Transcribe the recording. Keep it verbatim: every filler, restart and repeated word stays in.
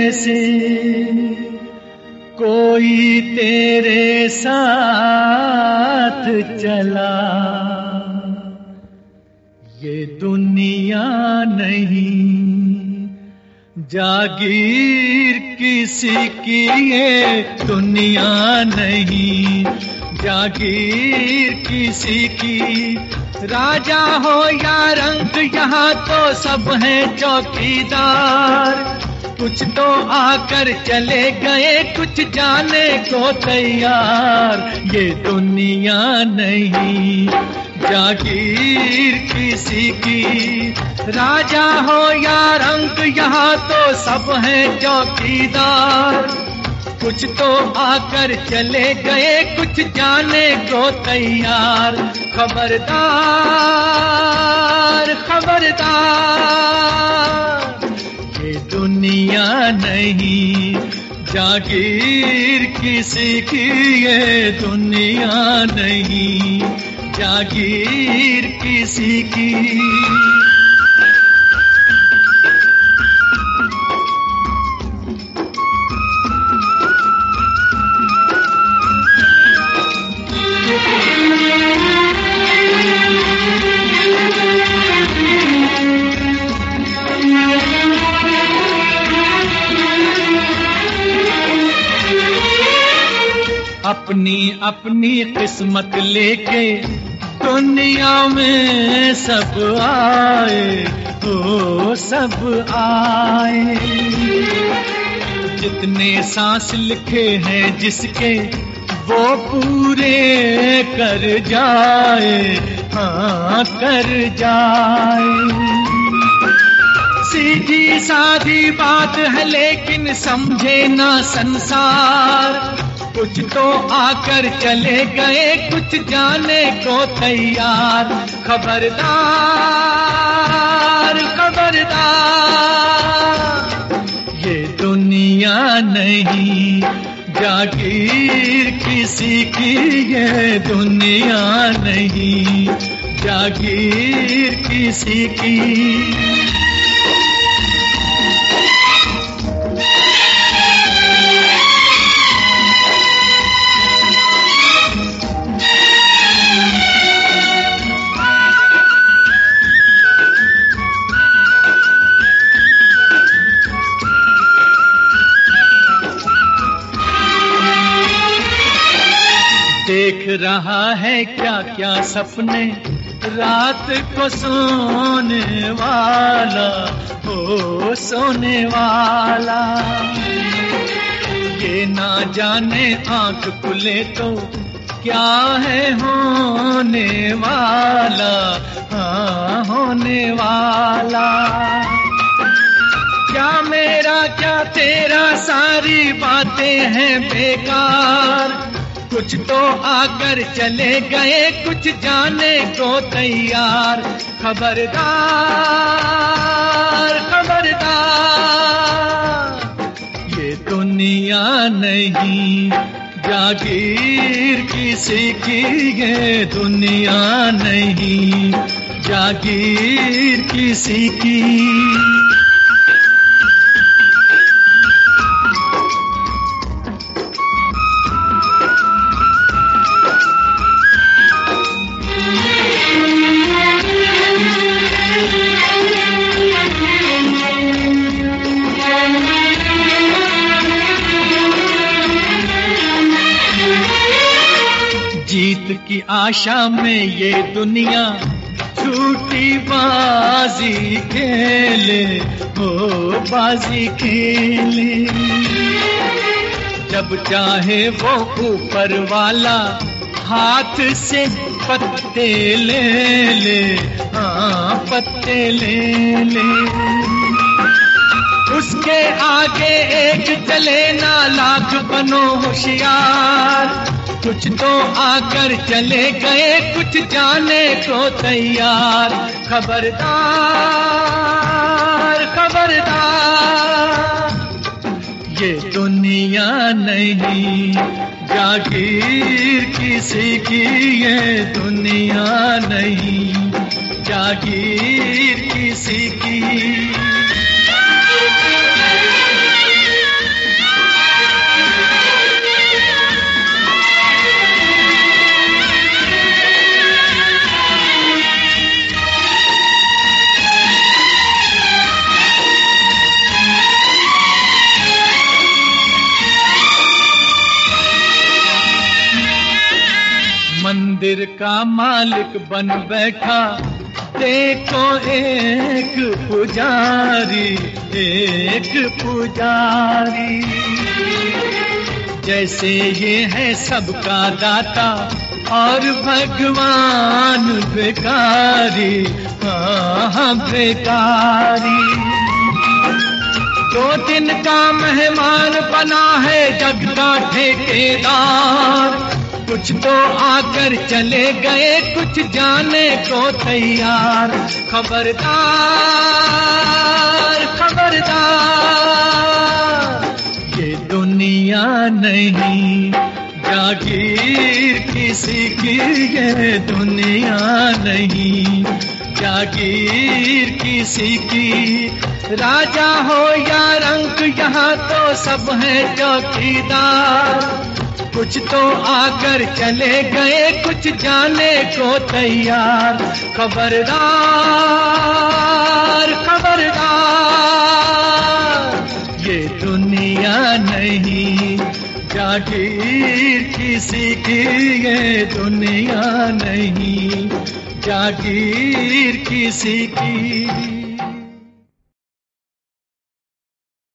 से कोई तेरे साथ चला, ये दुनिया नहीं जागीर किसी की, ये दुनिया नहीं जागीर किसी की। राजा हो या रंक यहाँ तो सब हैं चौकीदार, कुछ तो आकर चले गए कुछ जाने को तैयार, ये दुनिया नहीं जागीर किसी की। राजा हो या रंक यहाँ तो सब हैं चौकीदार, कुछ तो आकर चले गए कुछ जाने को तैयार। खबरदार खबरदार, ये दुनिया नहीं जागीर किसी की, ये दुनिया नहीं जागीर किसी की। अपनी अपनी किस्मत लेके दुनिया में सब आए, ओ सब आए। जितने सांस लिखे हैं जिसके वो पूरे कर जाए, हाँ कर जाए। सीधी साधी बात है लेकिन समझे ना संसार, कुछ तो आकर चले गए कुछ जाने को तैयार। खबरदार खबरदार, ये दुनिया नहीं जागीर किसी की, ये दुनिया नहीं जागीर किसी की। देख रहा है क्या क्या सपने रात को सोने वाला, ओ सोने वाला। ये ना जाने आंख खुले तो क्या है होने वाला, हाँ होने वाला। क्या मेरा क्या तेरा सारी बातें हैं बेकार, कुछ तो आकर चले गए कुछ जाने को तैयार। खबरदार खबरदार, ये दुनिया नहीं जागीर किसी की, ये दुनिया नहीं जागीर किसी की। जीत की आशा में ये दुनिया झूठी बाजी खेले, हो बाजी खेले। जब चाहे वो ऊपर वाला हाथ से पत्ते ले ले, हाँ पत्ते ले ले। उसके आगे एक चले ना लाख बनो होशियार, कुछ तो आकर चले गए कुछ जाने को तैयार। खबरदार खबरदार, ये दुनिया नहीं जागीर किसी की, ये दुनिया नहीं जागीर किसी की। मंदिर का मालिक बन बैठा देखो एक पुजारी, एक पुजारी। जैसे ये है सबका दाता और भगवान भिखारी, हाँ भिखारी। दो दिन का मेहमान बना है जग का ठेकेदार, कुछ तो आकर चले गए कुछ जाने को तैयार। खबरदार खबरदार, ये दुनिया नहीं जागीर किसी की, ये दुनिया नहीं जागीर किसी की। राजा हो या रंक यहाँ तो सब है चौकीदार, कुछ तो आकर चले गए कुछ जाने को तैयार। खबरदार खबरदार, ये दुनिया नहीं जागीर किसी की, ये दुनिया नहीं जागीर किसी की।